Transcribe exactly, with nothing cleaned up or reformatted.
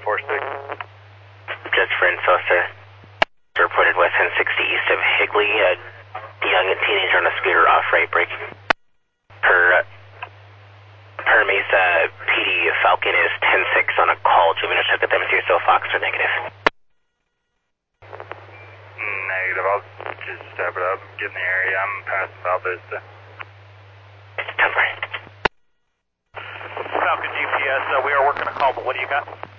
four six. Just for info, sir. Reported West ten sixty east of Higley, a young teenager on a scooter off right brake. Per, uh, per Mesa P D Falcon is ten six on a call. Do you want me to check with them if you're still Fox or negative? Negative, I'll just step it up, get in the area. I'm past Val Vista. ten four. Falcon G P S, uh, we are working a call, but what do you got?